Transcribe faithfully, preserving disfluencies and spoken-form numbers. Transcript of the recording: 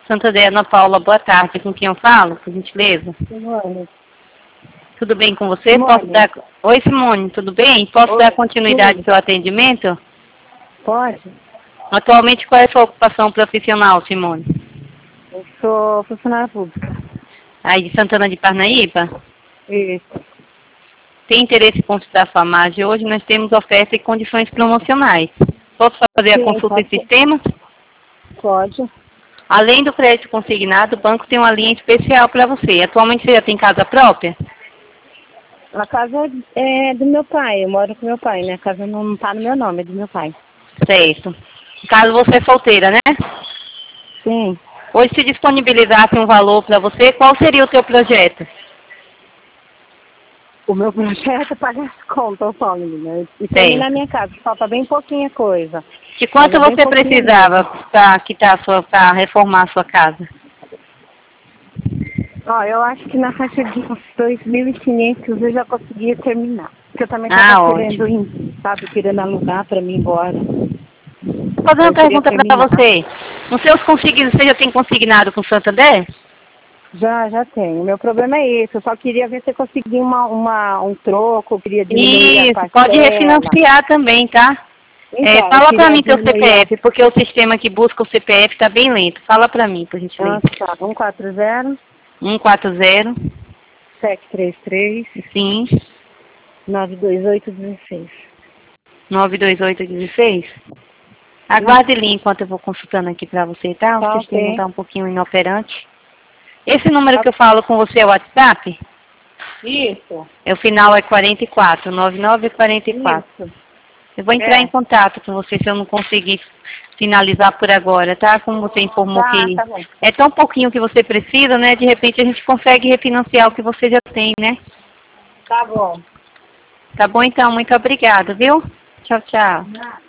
Santander, Ana Paula, boa tarde. Com quem eu falo, por gentileza? Simone. Tudo bem com você? Simone. Posso dar... Oi, Simone, tudo bem? Posso Oi, dar continuidade ao seu atendimento? Pode? Atualmente, qual é a sua ocupação profissional, Simone? Eu sou funcionária pública. Aí de Santana de Parnaíba? Isso. Tem interesse em consultar sua margem? Hoje nós temos oferta e condições promocionais. Posso fazer a Sim, consulta em pode. sistema? Pode. Além do crédito consignado, o banco tem uma linha especial para você. Atualmente você já tem casa própria? A casa é do meu pai, eu moro com meu pai, né? A casa não tá no meu nome, é do meu pai. Certo. No caso, você é solteira, né? Sim. Hoje, se disponibilizasse um valor para você, qual seria o seu projeto? O meu projeto é pagar as contas só, menina. E Certo. terminar a minha casa, falta bem pouquinha coisa. De quanto Mas é bem você pouquinho precisava mesmo. para quitar a sua, para reformar a sua casa? Ó, eu acho que na faixa de uns dois mil e quinhentos eu já conseguia terminar. Porque eu também Ah, tava ótimo. querendo ir, sabe? Querendo alugar pra mim ir embora. Vou fazer uma Eu queria pergunta para terminar. você. Nos seus consignados, você já tem consignado com o Santander? Já, já tenho. Meu problema é esse. Eu só queria ver se eu conseguia uma, uma, um troco, eu queria diminuir a Isso, parcela. pode refinanciar também, tá? É, Então, eu fala para queria mim seu diminuir a... C P F, porque o sistema que busca o C P F está bem lento. Fala para mim, por gentileza. Ah, tá. um quatro zero, um quatro zero, sete três três, sim, nove dois oito um seis. nove dois oito um seis. Aguarde ali enquanto eu vou consultando aqui para você, tá? O Tá, sistema ok. está um pouquinho inoperante. Esse número Tá. que eu falo com você é o WhatsApp? Isso. É, o final é quarenta e quatro, nove nove quarenta e quatro. Isso. Eu vou entrar É. em contato com você se eu não conseguir finalizar por agora, tá? Como você informou Tá, que tá bom. é tão pouquinho que você precisa, né? De repente a gente consegue refinanciar o que você já tem, né? Tá bom. Tá bom então, muito obrigada, viu? Tchau, tchau. Nada.